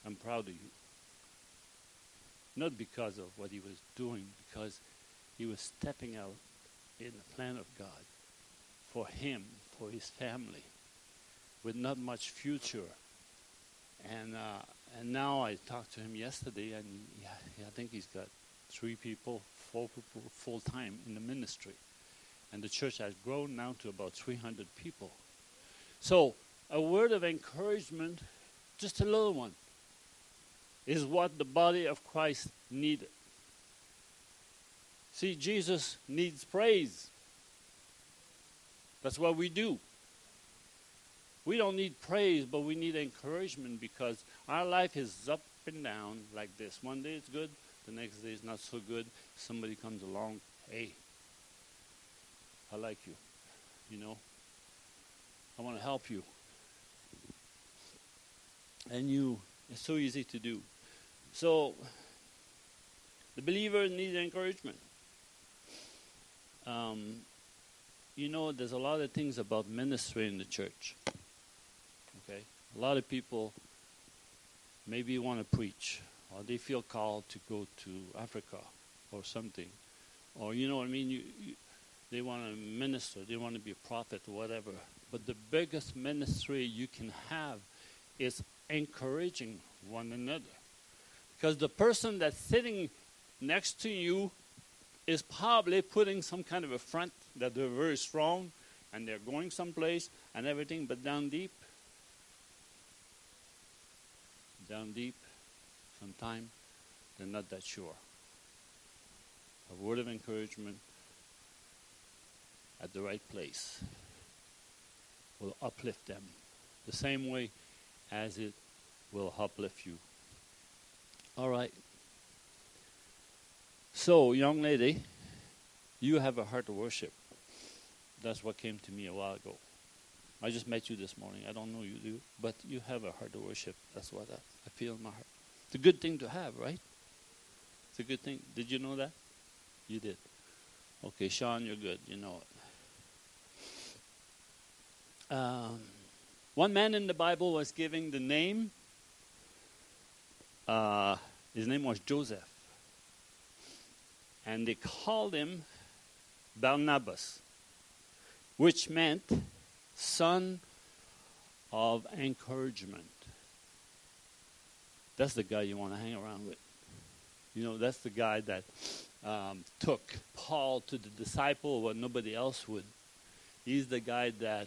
I'm proud of you. Not because of what he was doing, because he was stepping out in the plan of God for him, for his family, with not much future. And now I talked to him yesterday, and I think he's got 4 people full-time in the ministry. And the church has grown now to about 300 people. So a word of encouragement, just a little one, is what the body of Christ needed. See, Jesus needs praise. That's what we do. We don't need praise, but we need encouragement, because our life is up and down like this. One day it's good, the next day it's not so good. Somebody comes along, hey, I like you. You know, I want to help you. And it's so easy to do. So, the believer needs encouragement. You know, there's a lot of things about ministry in the church. Okay? A lot of people maybe want to preach, or they feel called to go to Africa or something. Or, you know what I mean? They want to minister, they want to be a prophet or whatever. But the biggest ministry you can have is encouraging one another. Because the person that's sitting next to you is probably putting some kind of a front that they're very strong and they're going someplace and everything, but down deep, sometimes they're not that sure. A word of encouragement at the right place will uplift them the same way as it will uplift you. All right. So, young lady, you have a heart of worship. That's what came to me a while ago. I just met you this morning. I don't know you do, but you have a heart of worship. That's what I feel in my heart. It's a good thing to have, right? It's a good thing. Did you know that? You did. Okay, Sean, you're good. You know it. One man in the Bible was giving the name. His name was Joseph. And they called him Barnabas, which meant son of encouragement. That's the guy you want to hang around with. You know, that's the guy that took Paul to the disciple when nobody else would. He's the guy that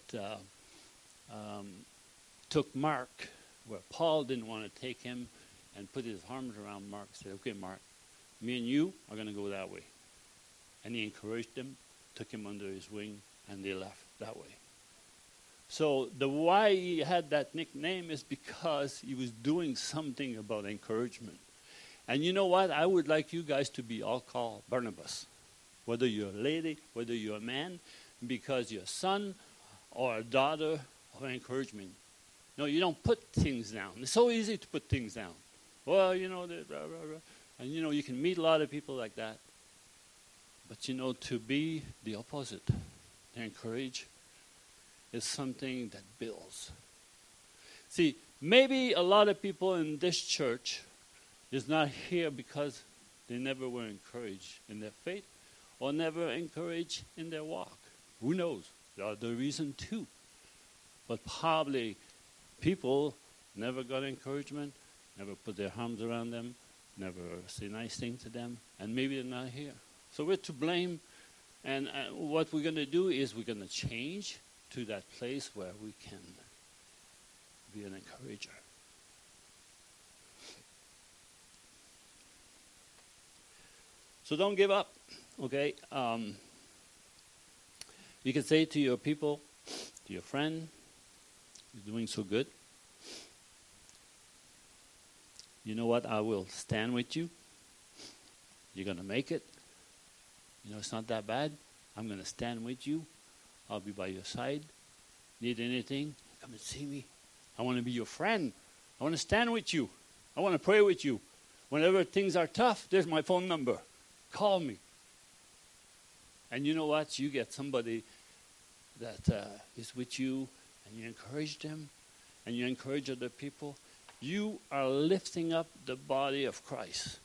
took Mark, where Paul didn't want to take him, and put his arms around Mark and said, okay, Mark, me and you are going to go that way. And he encouraged him, took him under his wing, and they left that way. So the why he had that nickname is because he was doing something about encouragement. And you know what? I would like you guys to be all called Barnabas. Whether you're a lady, whether you're a man, because you're a son or a daughter of encouragement. No, you don't put things down. It's so easy to put things down. Well, you know, and you know, you can meet a lot of people like that. But you know, to be the opposite, to encourage, is something that builds. See, maybe a lot of people in this church is not here because they never were encouraged in their faith or never encouraged in their walk. Who knows? There are the reason too. But probably people never got encouragement, never put their arms around them, never say nice things to them, and maybe they're not here. So we're to blame, and what we're going to do is we're going to change to that place where we can be an encourager. So don't give up, okay? You can say to your people, to your friend, you're doing so good. You know what? I will stand with you. You're going to make it. You know, it's not that bad. I'm going to stand with you. I'll be by your side. Need anything? Come and see me. I want to be your friend. I want to stand with you. I want to pray with you. Whenever things are tough, there's my phone number. Call me. And you know what? You get somebody that is with you, and you encourage them, and you encourage other people. You are lifting up the body of Christ.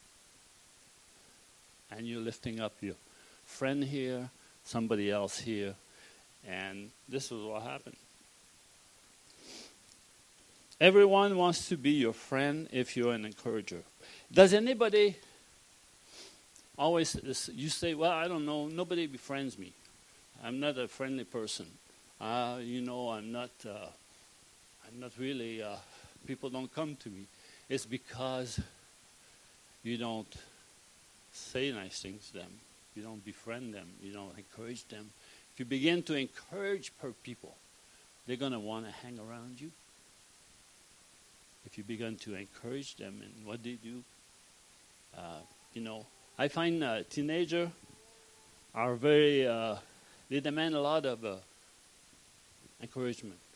And you're lifting up your friend here, somebody else here. And this is what happened. Everyone wants to be your friend if you're an encourager. Does anybody always, you say, well, I don't know, nobody befriends me. I'm not a friendly person. I'm not really, people don't come to me. It's because you don't say nice things to them. You don't befriend them. You don't encourage them. If you begin to encourage people, they're going to want to hang around you. If you begin to encourage them in what they do, I find teenagers are very, they demand a lot of encouragement.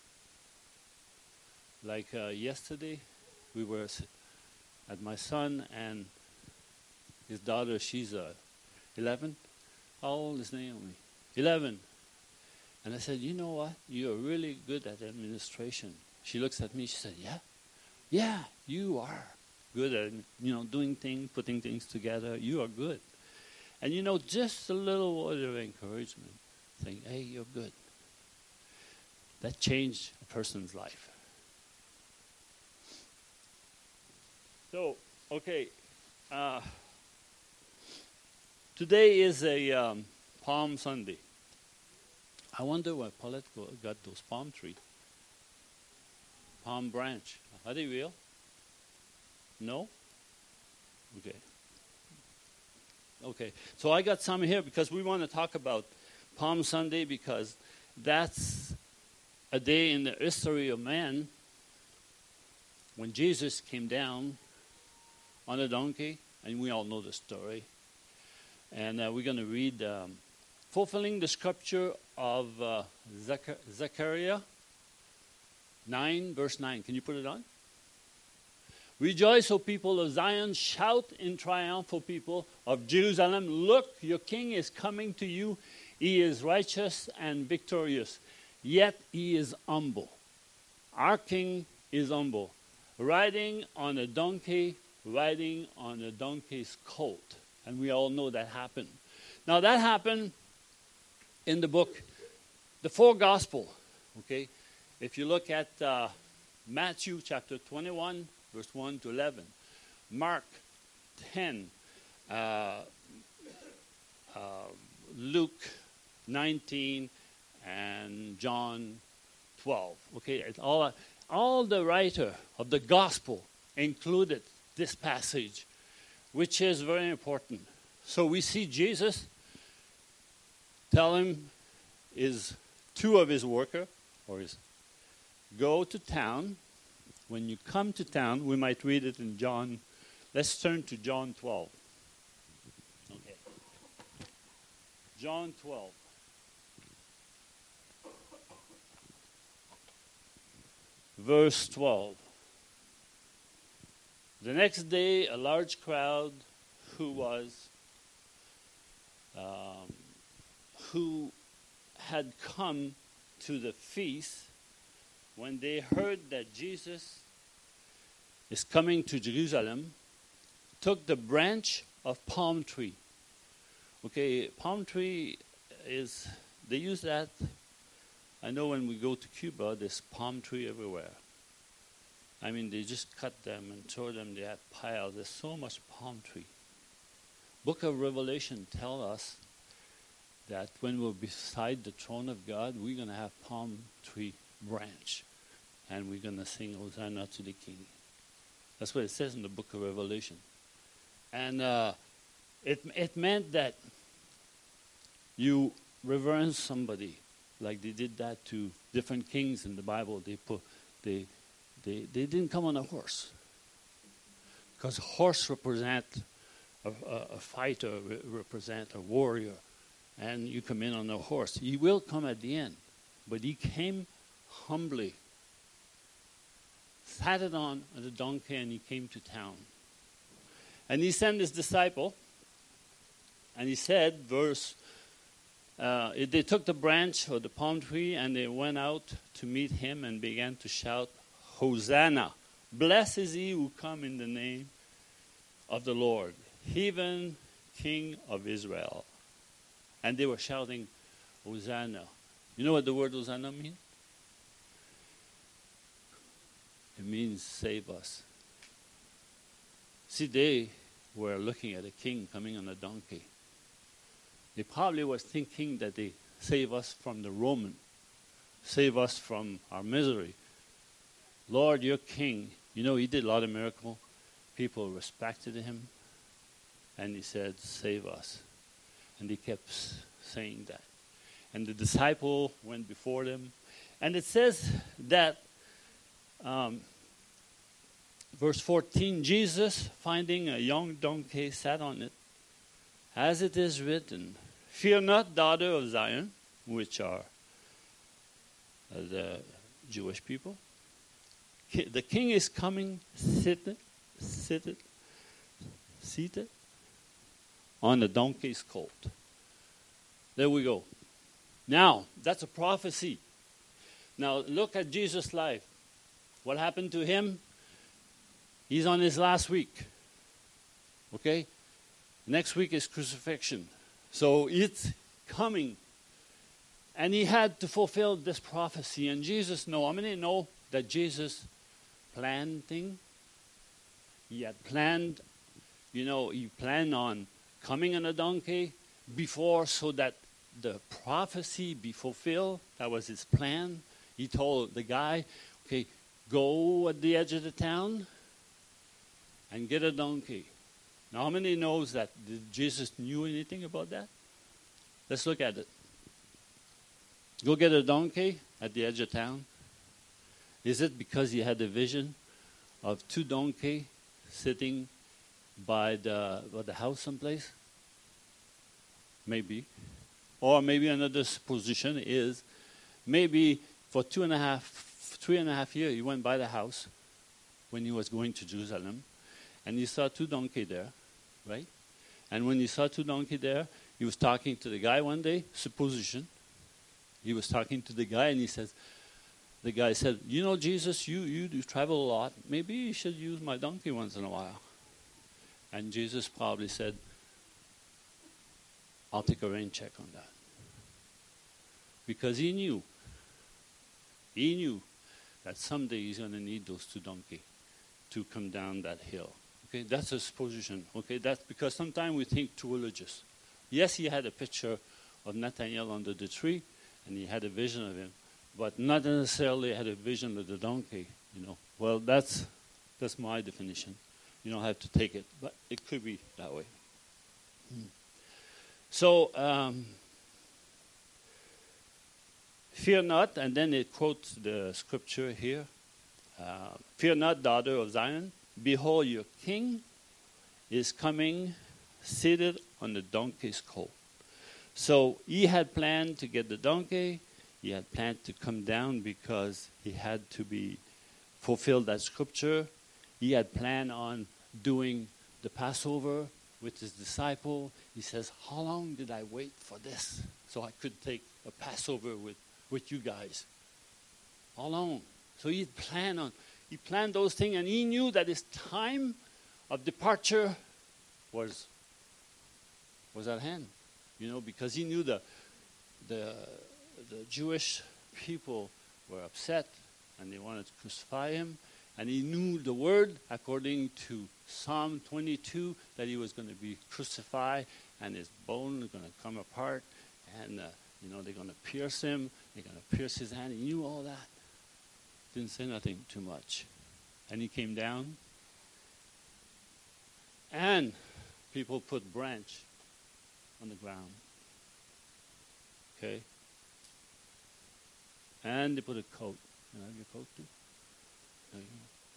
Like yesterday, we were at my son and his daughter, she's 11. How old is Naomi? 11. And I said, you know what? You're really good at administration. She looks at me, she said, yeah, you are good at, doing things, putting things together. You are good. And just a little word of encouragement, saying, hey, you're good. That changed a person's life. So, okay. Today is a Palm Sunday. I wonder where Paulette got those palm trees. Palm branch. Are they real? No? Okay. So I got some here because we want to talk about Palm Sunday because that's a day in the history of man when Jesus came down on a donkey, and we all know the story. And we're going to read fulfilling the scripture of Zechariah 9, verse 9. Can you put it on? Rejoice, O people of Zion. Shout in triumph, O people of Jerusalem. Look, your king is coming to you. He is righteous and victorious, yet he is humble. Our king is humble, riding on a donkey's colt. And we all know that happened. Now that happened in the book, the four gospel. Okay, if you look at Matthew chapter 21, verse 1 to 11, Mark 10, Luke 19, and John 12. Okay, all the writer of the gospel included this passage, which is very important. So we see Jesus tell him two of his workers, go to town. When you come to town, we might read it in John. Let's turn to John 12. Okay. John 12. Verse 12. The next day, a large crowd who had come to the feast, when they heard that Jesus is coming to Jerusalem, took the branch of palm tree. Okay, palm tree they use that. I know when we go to Cuba, there's palm tree everywhere. I mean, they just cut them and throw them. They have piles. There's so much palm tree. Book of Revelation tells us that when we're beside the throne of God, we're going to have palm tree branch. And we're going to sing Hosanna to the King. That's what it says in the book of Revelation. And it meant that you reverence somebody, like they did that to different kings in the Bible. They didn't come on a horse, because horse represent a fighter, represent a warrior, and you come in on a horse. He will come at the end, but he came humbly, sat it on the donkey, and he came to town. And he sent his disciple, and he said, they took the branch of the palm tree, and they went out to meet him and began to shout, Hosanna, Blessed is he who come in the name of the Lord, even King of Israel. And they were shouting, Hosanna. You know what the word Hosanna means? It means save us. See, they were looking at a king coming on a donkey. They probably was thinking that they save us from the Roman, save us from our misery. Lord, your king, you know, he did a lot of miracles. People respected him. And he said, save us. And he kept saying that. And the disciple went before them. And it says that, verse 14, Jesus, finding a young donkey, sat on it. As it is written, fear not, daughter of Zion, which are the Jewish people. The king is coming, seated on a donkey's colt. There we go. Now, that's a prophecy. Now, look at Jesus' life. What happened to him? He's on his last week. Okay? Next week is crucifixion. So it's coming. And he had to fulfill this prophecy. And Jesus know. How many know that Jesus planned things? He had planned, he planned on coming on a donkey before so that the prophecy be fulfilled. That was his plan. He told the guy, okay, go at the edge of the town and get a donkey. Now, how many knows that Jesus knew anything about that? Let's look at it. Go get a donkey at the edge of town. Is it because he had a vision of two donkeys sitting by the house someplace? Maybe. Or maybe another position is maybe for 3.5 years, he went by the house when he was going to Jerusalem, and he saw two donkeys there, right? And when he saw two donkeys there, he was talking to the guy one day, supposition. He was talking to the guy, and the guy said, Jesus, you travel a lot. Maybe you should use my donkey once in a while. And Jesus probably said, I'll take a rain check on that. Because he knew that someday he's going to need those two donkeys to come down that hill. Okay, that's a supposition. Okay, that's because sometimes we think too religious. Yes, he had a picture of Nathaniel under the tree, and he had a vision of him, but not necessarily had a vision of the donkey. Well, that's my definition. You don't have to take it, but it could be that way. So, fear not, and then it quotes the scripture here. Fear not, daughter of Zion. Behold, your king is coming, seated on the donkey's colt. So he had planned to get the donkey. He had planned to come down because he had to be fulfilled that scripture. He had planned on doing the Passover with his disciple. He says, how long did I wait for this so I could take a Passover with you guys? How long? So he planned those things, and he knew that his time of departure was at hand. Because he knew the Jewish people were upset and they wanted to crucify him. And he knew the word, according to Psalm 22, that he was going to be crucified and his bones are going to come apart. And, they're going to pierce him. They're going to pierce his hand. He knew all that. Didn't say nothing too much. And he came down. And people put branch on the ground. Okay? And they put a coat. Can I have your coat too? There you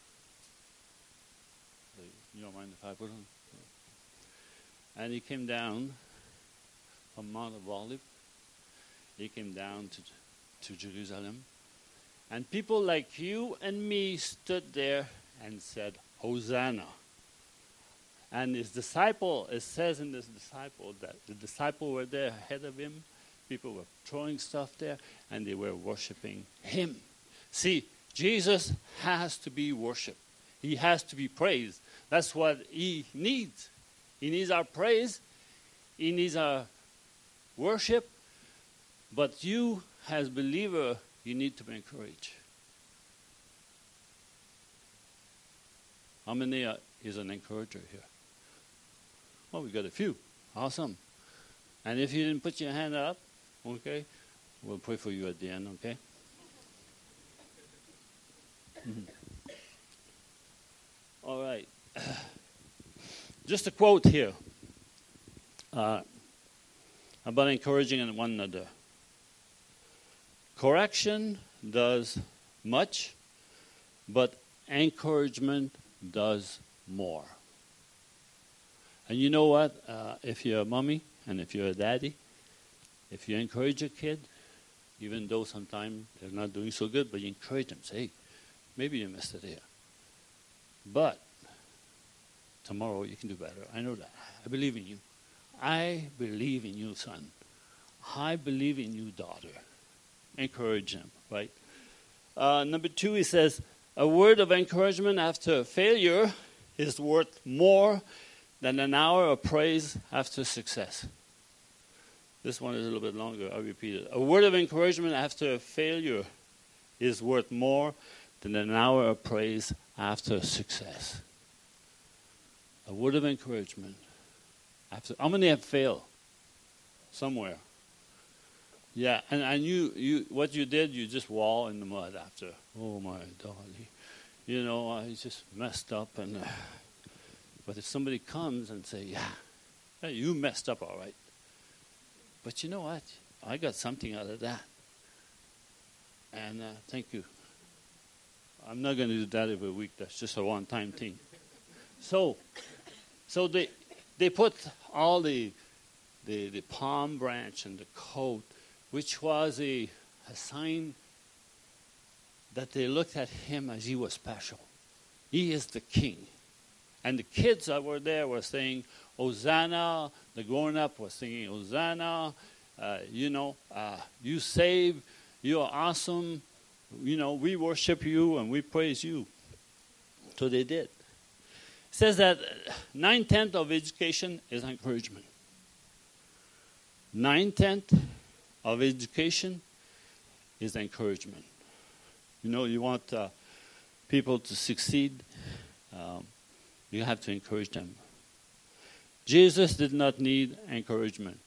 go. You don't mind if I put it on? And he came down from Mount of Olives. He came down to Jerusalem. And people like you and me stood there and said, Hosanna. And his disciple, it says in this disciple that the disciple were there ahead of him. People were throwing stuff there, and they were worshiping him. See, Jesus has to be worshipped. He has to be praised. That's what he needs. He needs our praise. He needs our worship. But you, as believer, you need to be encouraged. How many is an encourager here? Well, we got a few. Awesome. And if you didn't put your hand up, okay, we'll pray for you at the end, okay? All right. Just a quote here about encouraging one another. Correction does much, but encouragement does more. And you know what? If you're a mommy and if you're a daddy, if you encourage a kid, even though sometimes they're not doing so good, but you encourage them. Say, hey, maybe you missed it here. But tomorrow you can do better. I know that. I believe in you. I believe in you, son. I believe in you, daughter. Encourage them, right? Number 2, he says, a word of encouragement after failure is worth more than an hour of praise after success. This one is a little bit longer. I'll repeat it. A word of encouragement after failure is worth more than an hour of praise after success. A word of encouragement. How many have failed? Somewhere. Yeah, and you what you did, you just wall in the mud after. Oh my darling. You know, I just messed up. But if somebody comes and say, yeah, you messed up all right. But you know what? I got something out of that. And thank you. I'm not going to do that every week. That's just a one-time thing. So they put all the palm branch and the coat, which was a sign that they looked at him as he was special. He is the king. And the kids that were there were saying, Hosanna. The grown-up was singing, Hosanna. You save. You are awesome. You know, we worship you and we praise you. So they did. It says that 9/10 of education is encouragement. 9/10 of education is encouragement. You know, you want people to succeed, you have to encourage them. Jesus did not need encouragement.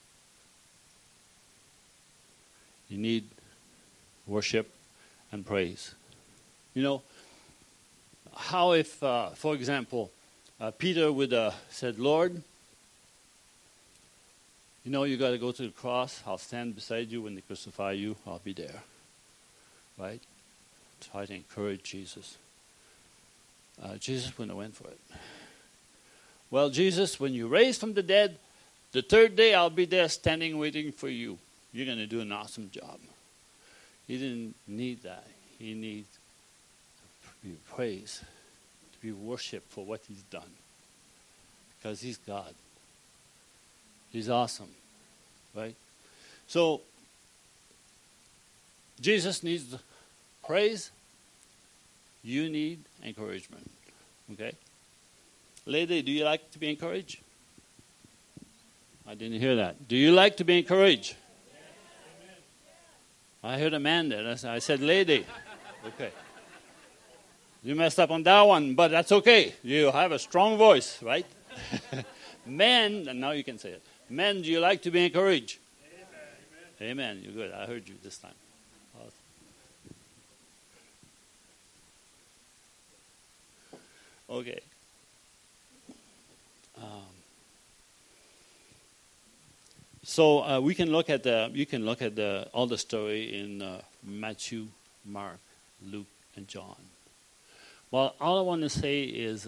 He needed worship and praise. You know, how if, for example, Peter would said, Lord, you know, you got to go to the cross. I'll stand beside you when they crucify you. I'll be there. Right? Try to encourage Jesus. Jesus wouldn't have went for it. Well, Jesus, when you raise from the dead, the third day I'll be there standing waiting for you. You're going to do an awesome job. He didn't need that. He needs to be praised, to be worshipped for what he's done. Because he's God. He's awesome. Right? So, Jesus needs praise. You need encouragement. Okay? Lady, do you like to be encouraged? I didn't hear that. Do you like to be encouraged? I heard a man there. I said, lady. Okay. You messed up on that one, but that's okay. You have a strong voice, right? Men, and now you can say it. Men, do you like to be encouraged? Amen. Amen. You're good. I heard you this time. Awesome. Okay. So we can look at all the story in Matthew, Mark, Luke, and John. Well, all I want to say is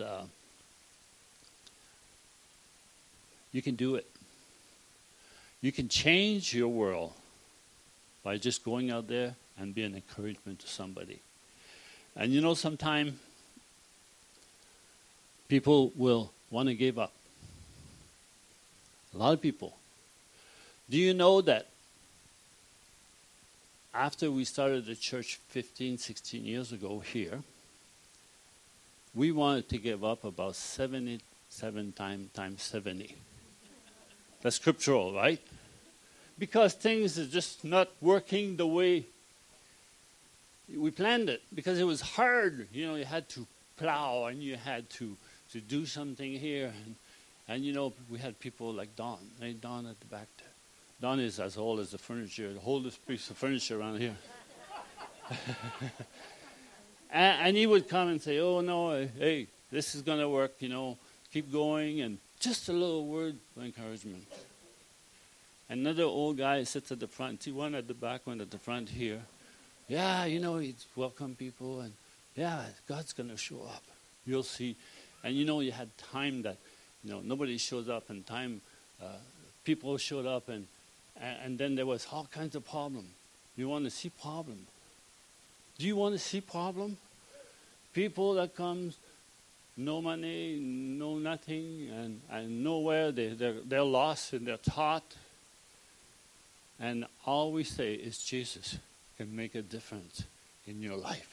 you can do it. You can change your world by just going out there and being an encouragement to somebody. And you know, sometimes people will want to give up. A lot of people. Do you know that after we started the church 15, 16 years ago here, we wanted to give up about 77 times 70. That's scriptural, right? Because things are just not working the way we planned it. Because it was hard. You know, you had to plow and you had to do something here. And you know, we had people like Don. Hey, Don at the back there. Don is as old as the furniture, the oldest piece of furniture around here. and he would come and say, oh, no, hey, this is going to work, you know, keep going. And just a little word of encouragement. Another old guy sits at the front. See, one at the back, one at the front here. Yeah, you know, he'd welcome people. And, yeah, God's going to show up. You'll see. And, you know, you had time that, you know, nobody shows up. And time, people showed up. And then there was all kinds of problem. You want to see problem? Do you want to see problem? People that comes, no money, no nothing, and nowhere. They're lost and they're taught. And all we say is Jesus can make a difference in your life.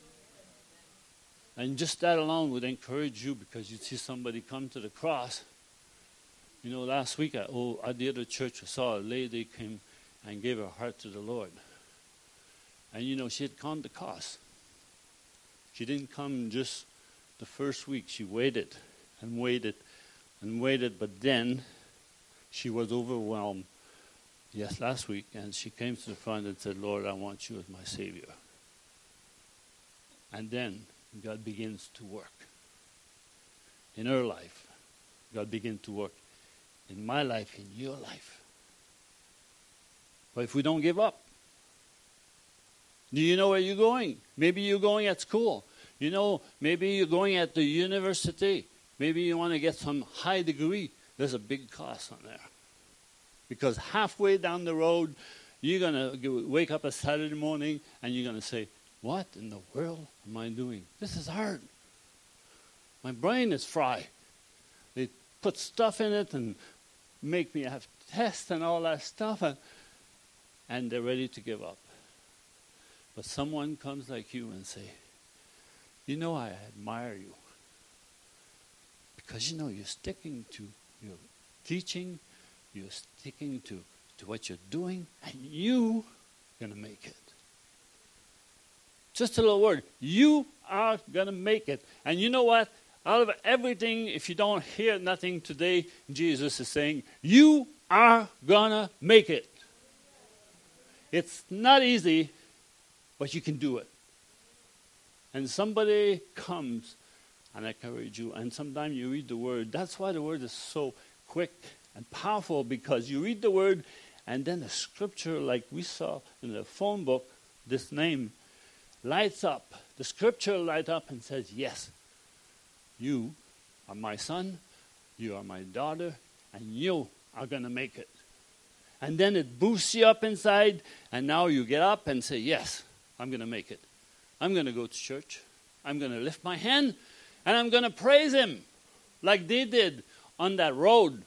And just that alone would encourage you, because you see somebody come to the cross. You know, last week at the other church, I saw a lady came and gave her heart to the Lord. And, you know, she had come the cost. She didn't come just the first week. She waited and waited and waited. But then she was overwhelmed. Yes, last week. And she came to the front and said, Lord, I want you as my Savior. And then God begins to work in her life. God begins to work in my life, in your life. But if we don't give up, do you know where you're going? Maybe you're going at school. You know, maybe you're going at the university. Maybe you want to get some high degree. There's a big cost on there. Because halfway down the road, you're going to wake up a Saturday morning and you're going to say, what in the world am I doing? This is hard. My brain is fried. They put stuff in it and make me have tests and all that stuff. And they're ready to give up. But someone comes like you and say, you know, I admire you. Because, you know, you're sticking to your teaching. You're sticking to what you're doing. And you're going to make it. Just a little word. You are going to make it. And you know what? Out of everything, if you don't hear nothing today, Jesus is saying, you are going to make it. It's not easy, but you can do it. And somebody comes and encourages you. And sometimes you read the word. That's why the word is so quick and powerful, because you read the word and then the scripture, like we saw in the phone book, this name lights up. The scripture lights up and says, yes, you are my son, you are my daughter, and you are going to make it. And then it boosts you up inside, and now you get up and say, yes, I'm going to make it. I'm going to go to church. I'm going to lift my hand, and I'm going to praise him like they did on that road.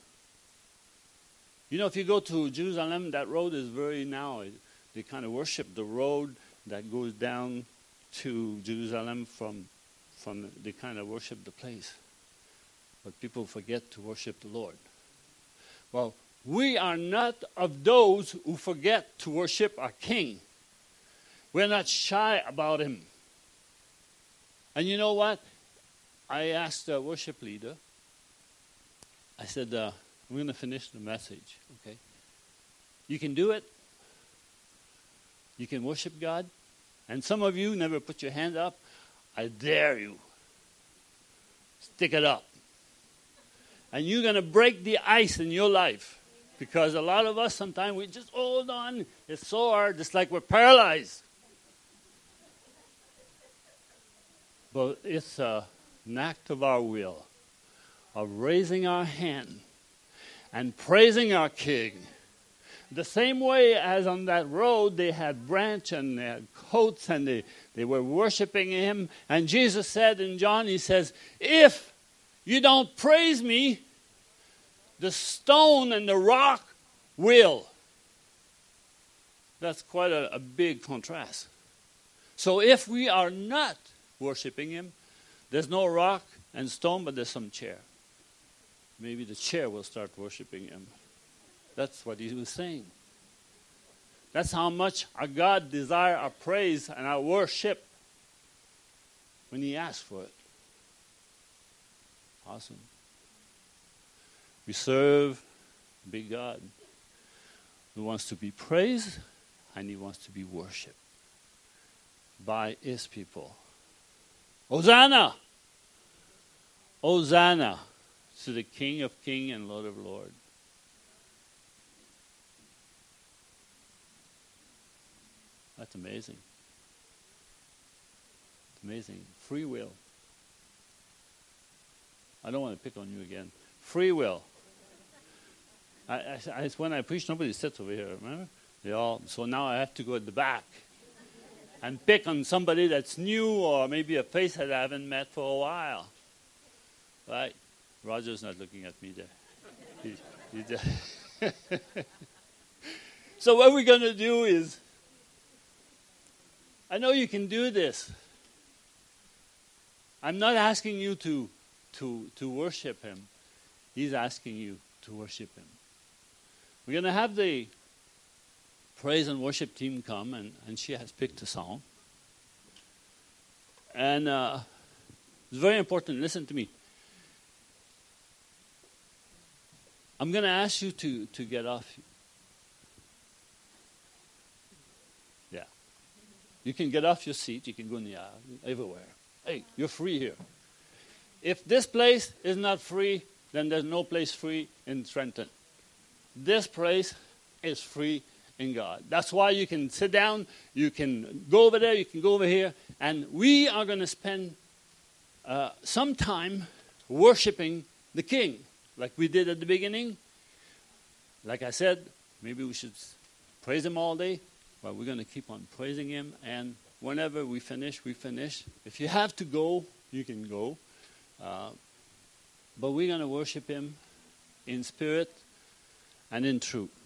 You know, if you go to Jerusalem, that road is very now, they kind of worship the road that goes down to Jerusalem from they kind of worship the place. But people forget to worship the Lord. Well, we are not of those who forget to worship our King. We're not shy about him. And you know what? I asked the worship leader, I said, I'm going to finish the message, okay? You can do it. You can worship God. And some of you never put your hand up. I dare you. Stick it up. And you're going to break the ice in your life. Because a lot of us, sometimes we just hold on. It's so hard. It's like we're paralyzed. But it's an act of our will, of raising our hand and praising our King. The same way as on that road, they had branch and they had coats and they were worshiping him. And Jesus said in John, he says, if you don't praise me, the stone and the rock will. That's quite a big contrast. So if we are not worshiping him, There's no rock and stone, but there's some chair. Maybe the chair will start worshiping him. That's what he was saying. That's how much our God desires our praise and our worship when he asks for it. Awesome. We serve a big God who wants to be praised and he wants to be worshipped by his people. Hosanna! Hosanna to the King of Kings and Lord of Lords. That's amazing. It's amazing. Free will. I don't want to pick on you again. Free will. When I preach, nobody sits over here, remember? So now I have to go at the back and pick on somebody that's new or maybe a face that I haven't met for a while. Right? Roger's not looking at me there. So what we're going to do is, I know you can do this. I'm not asking you to worship him. He's asking you to worship him. We're going to have the praise and worship team come, and she has picked a song. And it's very important. Listen to me. I'm going to ask you to get off. Yeah. You can get off your seat. You can go in the aisle, everywhere. Hey, you're free here. If this place is not free, then there's no place free in Trenton. This place is free in God. That's why you can sit down, you can go over there, you can go over here, and we are going to spend some time worshiping the King, like we did at the beginning. Like I said, maybe we should praise him all day, but we're going to keep on praising him, and whenever we finish, we finish. If you have to go, you can go. But we're going to worship him in spirit and in truth.